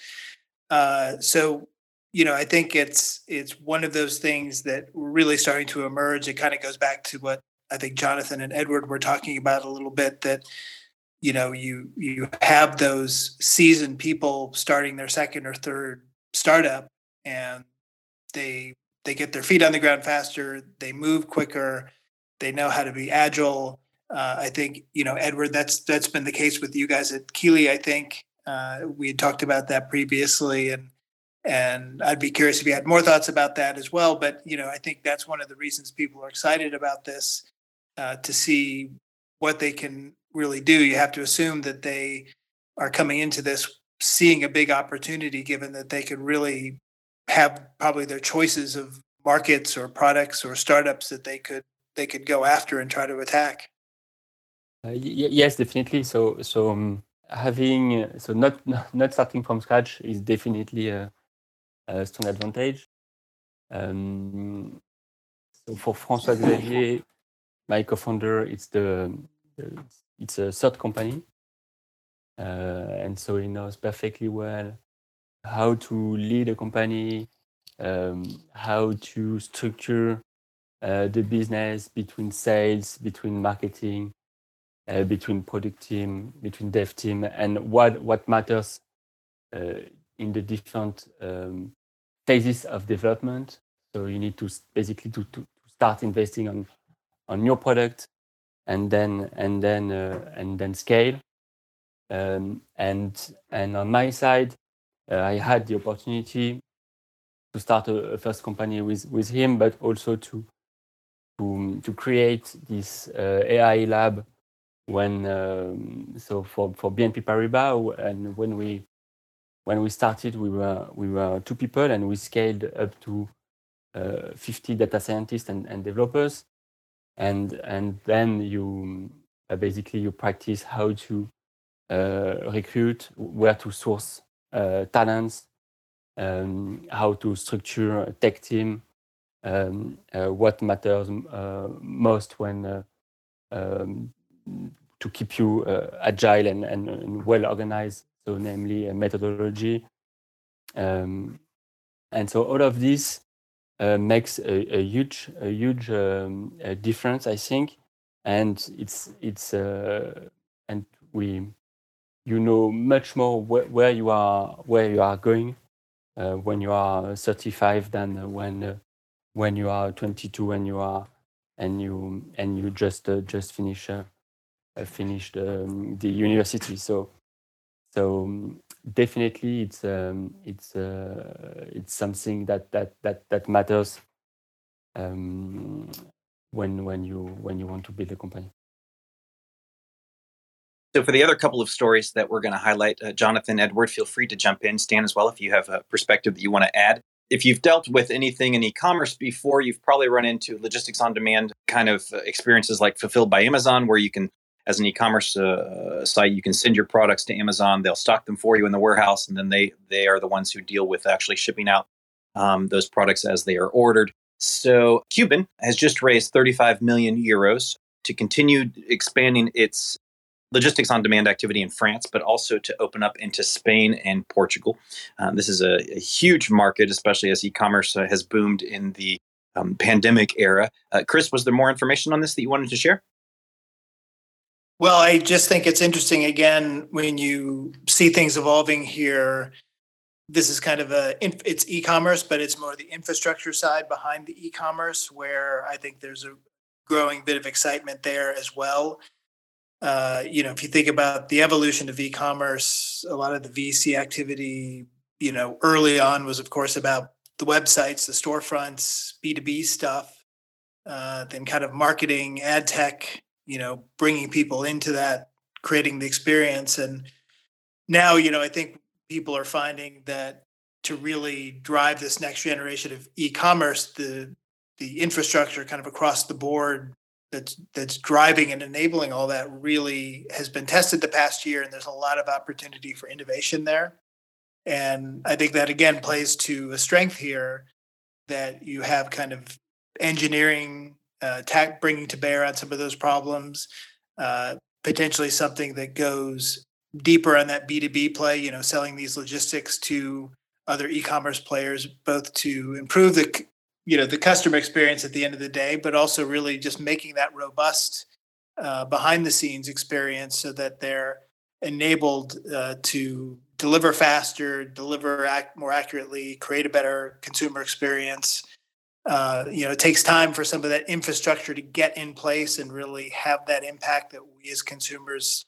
Uh, so, you know, I think it's it's one of those things that we're really starting to emerge. It kind of goes back to what I think Jonathan and Edward were talking about a little bit, that, you know, you you have those seasoned people starting their second or third startup, and they they get their feet on the ground faster, they move quicker, they know how to be agile. Uh, I think, you know, Edward, that's that's been the case with you guys at Keely. I think uh, we had talked about that previously, and and I'd be curious if you had more thoughts about that as well. But, you know, I think that's one of the reasons people are excited about this, uh, to see what they can really do. You have to assume that they are coming into this seeing a big opportunity, given that they could really have probably their choices of markets or products or startups that they could they could go after and try to attack. Uh, y- yes, definitely. So so um, having uh, so not not starting from scratch is definitely a, a strong advantage. Um, so for François Xavier, my co-founder, it's the, the it's a third company, uh, and so he knows perfectly well how to lead a company, um, how to structure uh, the business between sales, between marketing, uh, between product team, between dev team, and what what matters uh, in the different um, phases of development. So you need to basically to, to start investing on on your product, and then and then uh, and then scale. Um, and and on my side, uh, I had the opportunity to start a, a first company with with him, but also to to to create this uh, A I lab when um, so for for B N P Paribas, and when we when we started, we were we were two people, and we scaled up to uh, fifty data scientists and, and developers, and and then you uh, basically you practice how to uh, recruit, where to source uh, talents, um, how to structure a tech team, um, uh, what matters uh, most when uh, um, to keep you uh, agile and, and, and well organized. So, namely, a methodology, um, and so all of this uh, makes a, a huge, a huge um, a difference, I think. And it's it's uh, and we, you know, much more wh- where you are where you are going uh, when you are thirty-five than when uh, when you are twenty-two and you are and you and you just uh, just finish uh, uh, finished um, the university. So so um, definitely it's um, it's uh, it's something that that that that matters um, when when you when you want to build a company. So for the other couple of stories that we're going to highlight, uh, Jonathan, Edward, feel free to jump in. Stan as well, if you have a perspective that you want to add. If you've dealt with anything in e-commerce before, you've probably run into logistics on demand kind of experiences like Fulfilled by Amazon, where you can, as an e-commerce uh, site, you can send your products to Amazon. They'll stock them for you in the warehouse, and then they they are the ones who deal with actually shipping out um, those products as they are ordered. So Cuban has just raised thirty-five million euros to continue expanding its logistics on demand activity in France, but also to open up into Spain and Portugal. Um, this is a, a huge market, especially as e-commerce uh, has boomed in the um, pandemic era. Uh, Chris, was there more information on this that you wanted to share? Well, I just think it's interesting, again, when you see things evolving here. This is kind of a, it's e-commerce, but it's more the infrastructure side behind the e-commerce, where I think there's a growing bit of excitement there as well. Uh, you know, if you think about the evolution of e-commerce, a lot of the V C activity, you know, early on was, of course, about the websites, the storefronts, B two B stuff, uh, then kind of marketing, ad tech, you know, bringing people into that, creating the experience. And now, you know, I think people are finding that to really drive this next generation of e-commerce, the the infrastructure kind of across the board that's that's driving and enabling all that really has been tested the past year, and there's a lot of opportunity for innovation there. And I think that, again, plays to a strength here, that you have kind of engineering uh, tech bringing to bear on some of those problems, uh, potentially something that goes deeper on that B two B play, you know, selling these logistics to other e-commerce players, both to improve the, you know, the customer experience at the end of the day, but also really just making that robust uh, behind the scenes experience so that they're enabled uh, to deliver faster, deliver ac- more accurately, create a better consumer experience. Uh, you know, it takes time for some of that infrastructure to get in place and really have that impact that we as consumers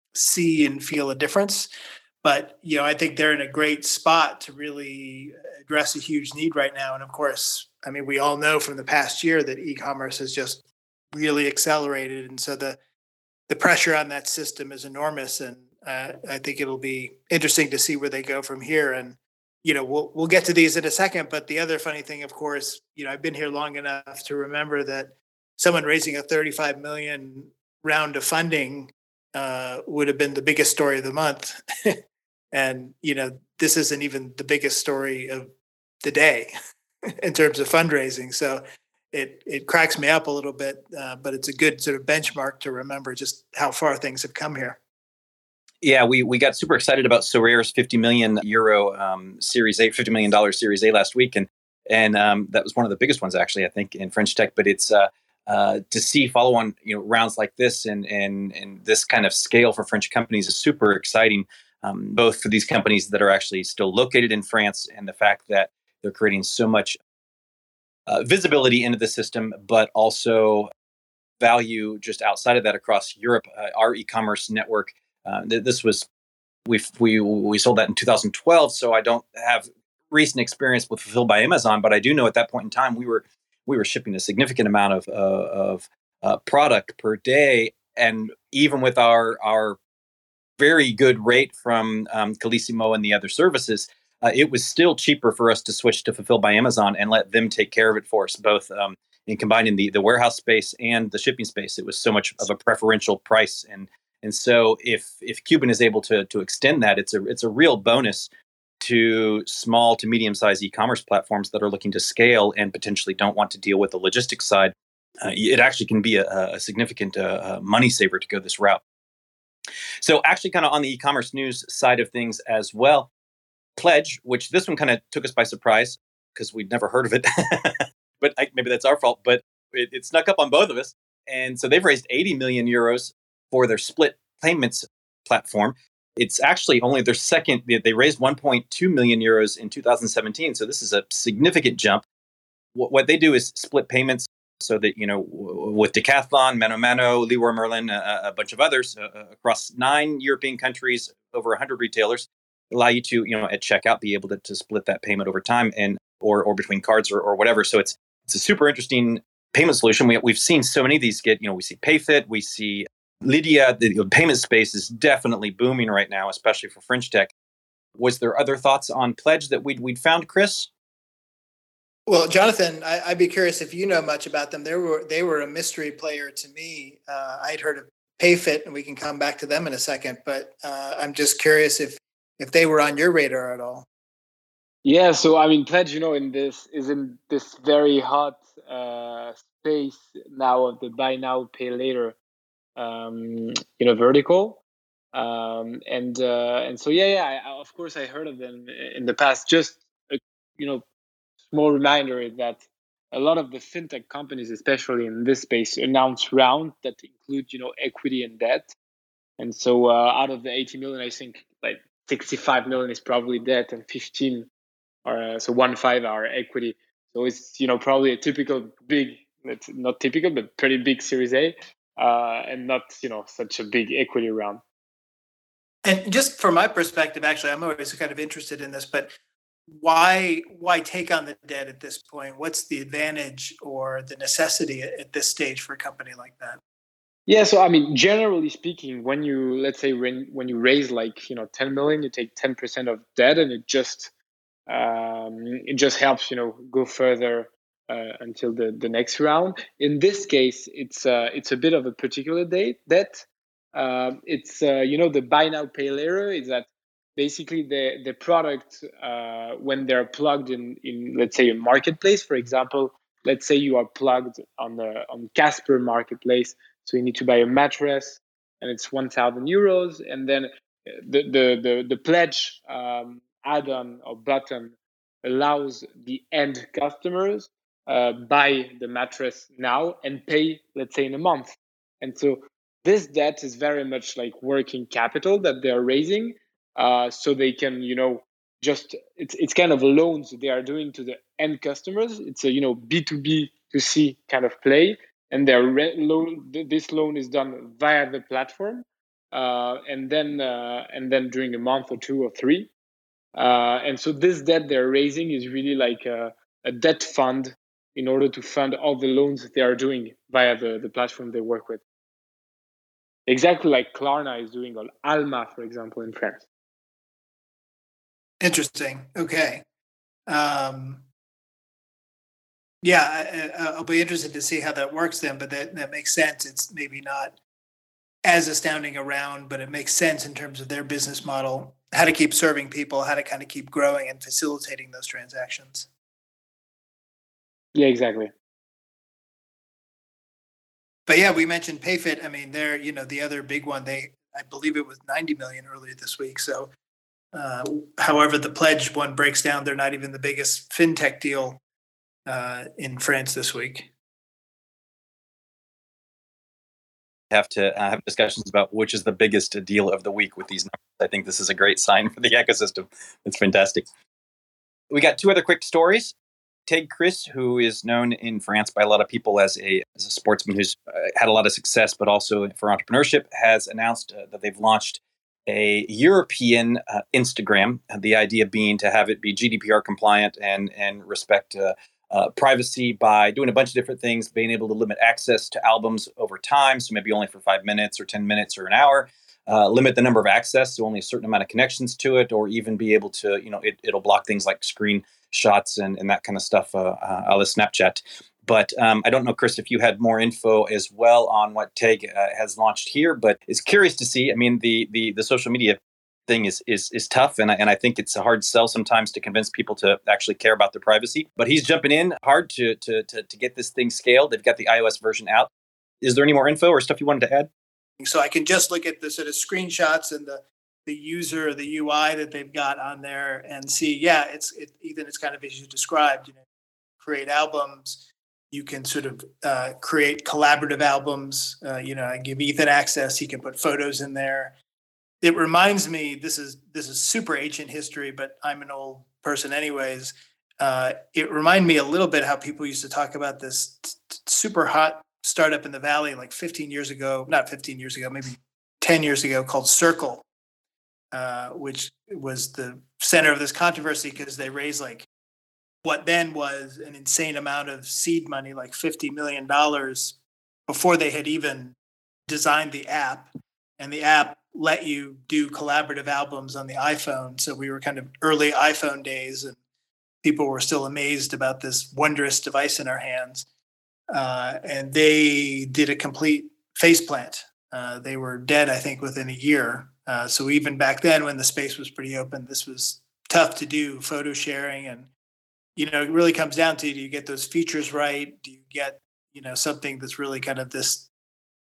see and feel a difference. But, you know, I think they're in a great spot to really address a huge need right now. And of course, I mean, we all know from the past year that e-commerce has just really accelerated. And so the the pressure on that system is enormous. And uh, I think it'll be interesting to see where they go from here. And, you know, we'll we'll get to these in a second. But the other funny thing, of course, you know, I've been here long enough to remember that someone raising a thirty-five million round of funding uh, would have been the biggest story of the month. And, you know, this isn't even the biggest story of the day in terms of fundraising. So it it cracks me up a little bit, uh, but it's a good sort of benchmark to remember just how far things have come here. Yeah, we, we got super excited about Sorare's fifty million euro um, Series A, fifty million dollars Series A last week. And and um, that was one of the biggest ones, actually, I think, in French tech. But it's uh, uh, to see follow-on you know, rounds like this and, and, and this kind of scale for French companies is super exciting. Um, both for these companies that are actually still located in France and the fact that they're creating so much uh, visibility into the system, but also value just outside of that across Europe. Uh, our e-commerce network, uh, th- this was, we we we sold that in two thousand twelve, so I don't have recent experience with Fulfilled by Amazon, but I do know at that point in time we were we were shipping a significant amount of uh, of uh, product per day, and even with our our very good rate from um, Calissimo and the other services, uh, it was still cheaper for us to switch to Fulfilled by Amazon and let them take care of it for us, both um, in combining the, the warehouse space and the shipping space. It was so much of a preferential price. And and so if if Cuban is able to to extend that, it's a it's a real bonus to small to medium-sized e-commerce platforms that are looking to scale and potentially don't want to deal with the logistics side. Uh, it actually can be a, a significant uh, money saver to go this route. So actually kind of on the e-commerce news side of things as well, Pledge, which this one kind of took us by surprise because we'd never heard of it, but I, maybe that's our fault, but it, it snuck up on both of us. And so they've raised eighty million euros for their split payments platform. It's actually only their second, they raised one point two million euros in two thousand seventeen. So this is a significant jump. What, what they do is split payments so that, you know, w- with Decathlon, Mano Mano, Leroy Merlin, uh, a bunch of others uh, across nine European countries, over one hundred retailers, allow you to, you know, at checkout, be able to, to split that payment over time and or or between cards or, or whatever. So it's it's a super interesting payment solution. We, we've seen so many of these get, you know, we see PayFit, we see Lydia. The, the payment space is definitely booming right now, especially for French tech. Was there other thoughts on Pledge that we'd, we'd found, Chris? Well, Jonathan, I, I'd be curious if you know much about them. They were they were a mystery player to me. Uh, I'd heard of PayFit, and we can come back to them in a second. But uh, I'm just curious if if they were on your radar at all. Yeah, so I mean, Pledge, you know, in this is in this very hot uh, space now of the buy now, pay later. um, you know, vertical. Um, and uh, and so yeah, yeah. I, of course, I heard of them in the past. Just a, you know, small reminder is that a lot of the fintech companies, especially in this space, announce rounds that include, you know, equity and debt. And so uh, out of the eighty million, I think like sixty-five million is probably debt, and fifteen are uh, so one five are equity. So it's, you know, probably a typical big, it's not typical, but pretty big Series A, uh, and not, you know, such a big equity round. And just from my perspective, actually, I'm always kind of interested in this, but why why take on the debt at this point? What's the advantage or the necessity at this stage for a company like that? Yeah, so I mean, generally speaking, when you, let's say when when you raise like, you know, ten million, you take ten percent of debt, and it just um, it just helps, you know, go further uh, until the, the next round. In this case, it's uh, it's a bit of a particular date debt. Um, it's uh, you know, the buy now pay later is that basically the the product uh, when they're plugged in in let's say a marketplace, for example, let's say you are plugged on the on Casper marketplace, so you need to buy a mattress and it's one thousand euros, and then the the the, the pledge um, add-on or button allows the end customers uh, buy the mattress now and pay, let's say, in a month. And so this debt is very much like working capital that they are raising, uh, so they can, you know, just it's it's kind of loans they are doing to the end customers. It's a, you know, B two B to C kind of play, and their re- loan this loan is done via the platform, uh, and then uh, and then during a month or two or three. Uh, and so this debt they're raising is really like a, a debt fund in order to fund all the loans that they are doing via the, the platform they work with. Exactly like Klarna is doing on Alma, for example, in France. Interesting. Okay. Um, yeah, I, I'll be interested to see how that works then, but that, that makes sense. It's maybe not as astounding around, but it makes sense in terms of their business model, how to keep serving people, how to kind of keep growing and facilitating those transactions. Yeah, exactly. But yeah, we mentioned PayFit. I mean, they're, you know, the other big one, they, I believe it was ninety million earlier this week. So uh, however the pledge one breaks down, they're not even the biggest fintech deal uh, in France this week. Have to uh, have discussions about which is the biggest deal of the week with these numbers. I think this is a great sign for the ecosystem. It's fantastic. We got two other quick stories. Tig Chris, who is known in France by a lot of people as a, as a sportsman who's uh, had a lot of success, but also for entrepreneurship, has announced uh, that they've launched a European uh, Instagram. The idea being to have it be G D P R compliant and and respect uh, uh, privacy by doing a bunch of different things, being able to limit access to albums over time, so maybe only for five minutes or ten minutes or an hour. Uh, limit the number of access to only a certain amount of connections to it, or even be able to, you know, it, it'll block things like screen shots and, and that kind of stuff, uh, uh, a la Snapchat. But um, I don't know, Chris, if you had more info as well on what Tig uh, has launched here, but it's curious to see. I mean, the the the social media thing is is is tough, and I, and I think it's a hard sell sometimes to convince people to actually care about their privacy. But he's jumping in hard to to to, to get this thing scaled. They've got the iOS version out. Is there any more info or stuff you wanted to add? So I can just look at the sort of screenshots and the the user, the U I that they've got on there and see, yeah, it's it, Ethan, it's kind of as you described, you know, create albums. You can sort of uh, create collaborative albums. Uh, you know, I give Ethan access. He can put photos in there. It reminds me, this is this is super ancient history, but I'm an old person anyways. Uh, it reminded me a little bit how people used to talk about this t- t- super hot startup in the Valley like fifteen years ago, not fifteen years ago, maybe ten years ago, called Circle, uh, which was the center of this controversy because they raised like what then was an insane amount of seed money, like fifty million dollars, before they had even designed the app. And the app let you do collaborative albums on the iPhone. So we were kind of early iPhone days, and people were still amazed about this wondrous device in our hands. Uh, and they did a complete faceplant. Uh, they were dead, I think, within a year. Uh, so even back then, when the space was pretty open, this was tough to do, photo sharing. And, you know, it really comes down to, do you get those features right? Do you get, you know, something that's really kind of this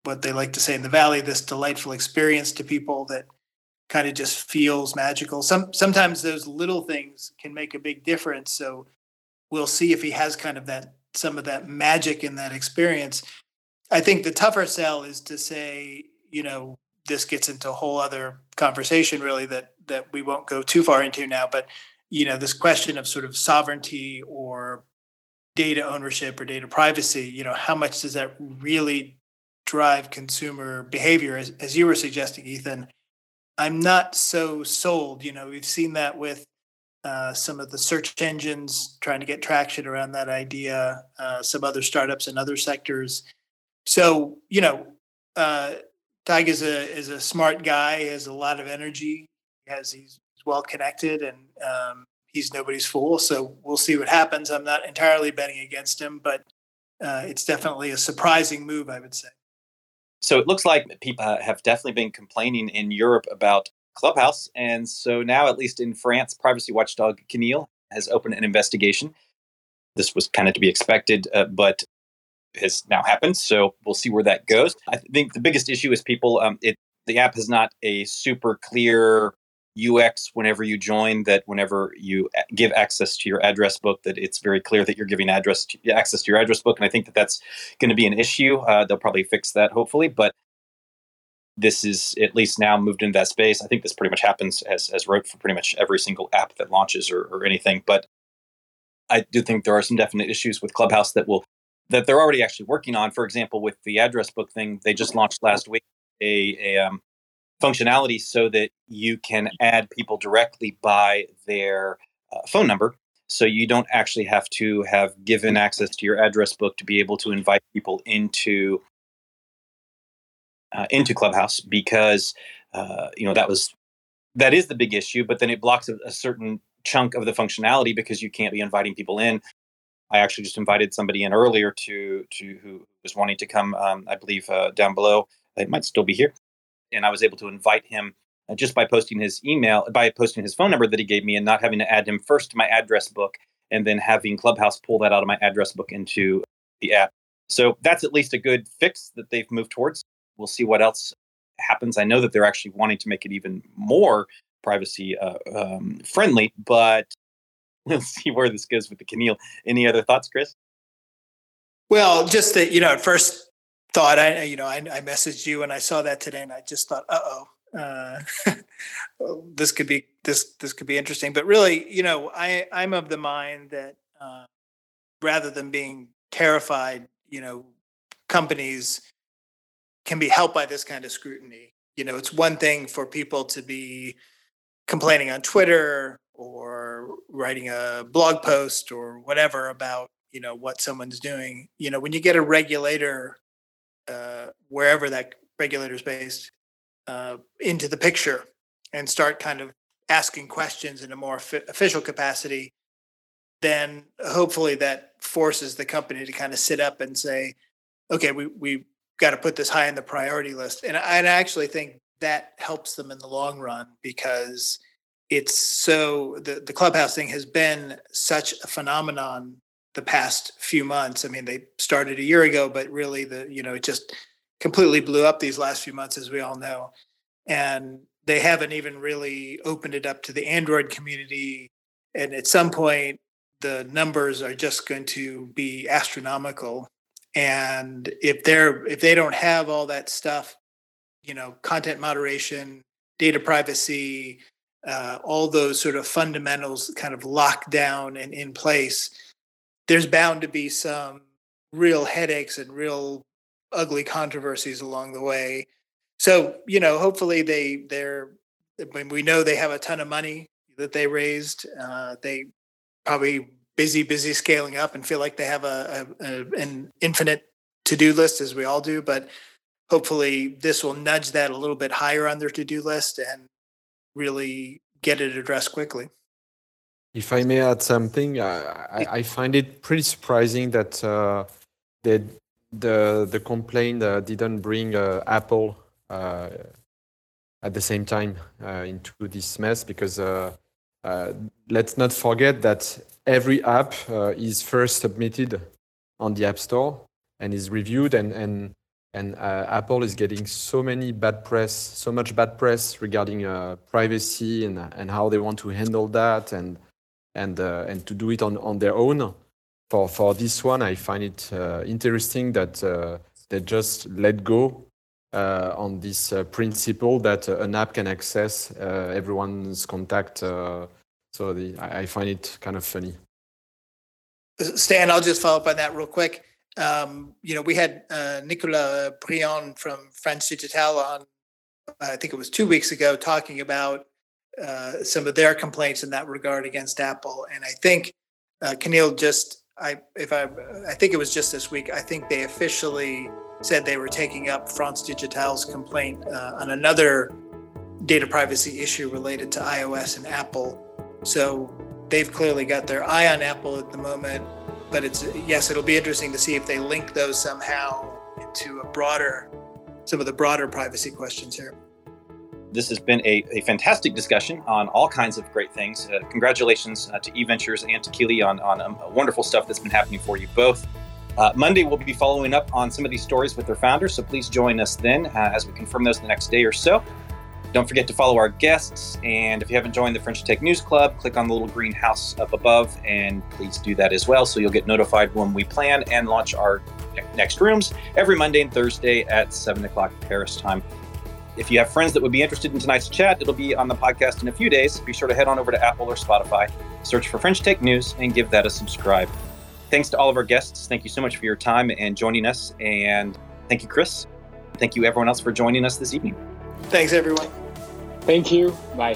what they like to say in the Valley, this delightful experience to people that kind of just feels magical. Some sometimes those little things can make a big difference. So we'll see if he has kind of that some of that magic in that experience. I think the tougher sell is to say, you know, this gets into a whole other conversation really that that we won't go too far into now, but you know, this question of sort of sovereignty or data ownership or data privacy, you know, how much does that really drive consumer behavior? As, as you were suggesting, Ethan, I'm not so sold. You know, we've seen that with uh, some of the search engines trying to get traction around that idea, uh, some other startups in other sectors. So, you know, uh, Tig is a is a smart guy. He has a lot of energy. He has he's well connected, and um, he's nobody's fool. So we'll see what happens. I'm not entirely betting against him, but uh, it's definitely a surprising move, I would say. So it looks like people have definitely been complaining in Europe about Clubhouse. And so now, at least in France, privacy watchdog CNIL has opened an investigation. This was kind of to be expected, uh, but has now happened. So we'll see where that goes. I think the biggest issue is people, um, it the app has not a super clear U X whenever you join, that whenever you give access to your address book, that it's very clear that you're giving address to, access to your address book. And I think that that's going to be an issue. Uh, they'll probably fix that, hopefully. But this is at least now moved into that space. I think this pretty much happens as, as rote for pretty much every single app that launches or, or anything. But I do think there are some definite issues with Clubhouse that will that they're already actually working on. For example, with the address book thing, they just launched last week a, a um, functionality so that you can add people directly by their uh, phone number. So you don't actually have to have given access to your address book to be able to invite people into uh, into Clubhouse, because uh, you know that was that is the big issue. But then it blocks a, a certain chunk of the functionality because you can't be inviting people in. I actually just invited somebody in earlier to to who was wanting to come. Um, I believe uh, down below. It might still be here. And I was able to invite him uh, just by posting his email, by posting his phone number that he gave me, and not having to add him first to my address book, and then having Clubhouse pull that out of my address book into the app. So that's at least a good fix that they've moved towards. We'll see what else happens. I know that they're actually wanting to make it even more privacy uh, um, friendly, but we'll see where this goes with the CNIL. Any other thoughts, Chris? Well, just that, you know, at first thought, I, you know, I, I messaged you and I saw that today, and I just thought, uh-oh, uh, well, this could be this this could be interesting. But really, you know, I I'm of the mind that uh, rather than being terrified, you know, companies can be helped by this kind of scrutiny. You know, it's one thing for people to be complaining on Twitter or writing a blog post or whatever about, you know, what someone's doing. You know, when you get a regulator, uh, wherever that regulator is based, uh, into the picture and start kind of asking questions in a more fi- official capacity, then hopefully that forces the company to kind of sit up and say, okay, we, we got to put this high on the priority list. And I, and I actually think that helps them in the long run, because it's so the, the Clubhouse thing has been such a phenomenon the past few months. I mean, they started a year ago, but really the, you know, it just completely blew up these last few months, as we all know. And they haven't even really opened it up to the Android community. And at some point, the numbers are just going to be astronomical. And if they're, if they don't have all that stuff, you know, content moderation, data privacy, uh, all those sort of fundamentals kind of locked down and in place, there's bound to be some real headaches and real ugly controversies along the way. So, you know, hopefully they, they're, I mean, we know they have a ton of money that they raised. Uh, they probably busy, busy scaling up and feel like they have a, a, a an infinite to-do list, as we all do. But hopefully this will nudge that a little bit higher on their to-do list and really get it addressed quickly. If I may add something, I, I find it pretty surprising that uh, they, the the complaint uh, didn't bring uh, Apple uh, at the same time uh, into this mess, because uh, uh, let's not forget that every app uh, is first submitted on the App Store and is reviewed, and, and And uh, Apple is getting so many bad press, so much bad press regarding uh, privacy and and how they want to handle that and and uh, and to do it on, on their own. For for this one, I find it uh, interesting that uh, they just let go uh, on this uh, principle that uh, an app can access uh, everyone's contact. Uh, so the, I, I find it kind of funny. Stan, I'll just follow up on that real quick. Um, you know, we had uh, Nicolas Briand from France Digital on, I think it was two weeks ago, talking about uh, some of their complaints in that regard against Apple. And I think uh, Keneal just, I if I, I think it was just this week, I think they officially said they were taking up France Digital's complaint uh, on another data privacy issue related to iOS and Apple. So they've clearly got their eye on Apple at the moment. But it's yes, it'll be interesting to see if they link those somehow into a broader, some of the broader privacy questions here. This has been a, a fantastic discussion on all kinds of great things. Uh, congratulations uh, to eVentures and to Keely on, on um, wonderful stuff that's been happening for you both. Uh, Monday, we'll be following up on some of these stories with their founders, so please join us then uh, as we confirm those the next day or so. Don't forget to follow our guests, and if you haven't joined the French Tech News Club, click on the little green house up above, and please do that as well so you'll get notified when we plan and launch our next rooms every Monday and Thursday at seven o'clock Paris time. If you have friends that would be interested in tonight's chat, it'll be on the podcast in a few days. Be sure to head on over to Apple or Spotify, search for French Tech News, and give that a subscribe. Thanks to all of our guests. Thank you so much for your time and joining us, and thank you, Chris. Thank you, everyone else, for joining us this evening. Thanks, everyone. Thank you. Bye.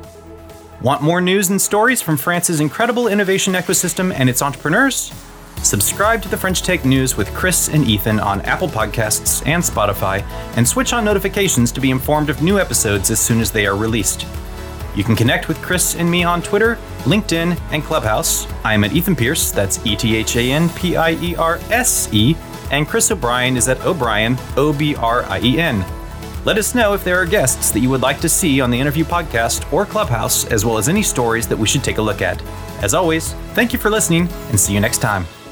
Want more news and stories from France's incredible innovation ecosystem and its entrepreneurs? Subscribe to the French Tech News with Chris and Ethan on Apple Podcasts and Spotify, and switch on notifications to be informed of new episodes as soon as they are released. You can connect with Chris and me on Twitter, LinkedIn, and Clubhouse. I am at Ethan Pierce, that's E T H A N P I E R S E, and Chris O'Brien is at O'Brien, O B R I E N. Let us know if there are guests that you would like to see on the Interview Podcast or Clubhouse, as well as any stories that we should take a look at. As always, thank you for listening, and see you next time.